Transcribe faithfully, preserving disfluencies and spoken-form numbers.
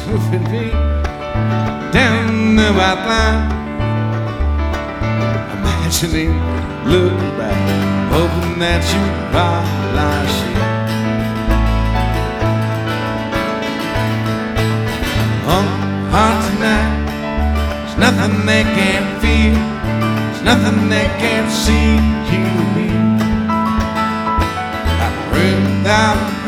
swooping me down the white line, imagining, looking back, hoping that you ride like she. On heart tonight, there's nothing they can't feel, there's nothing they can't see. You and me, I pray that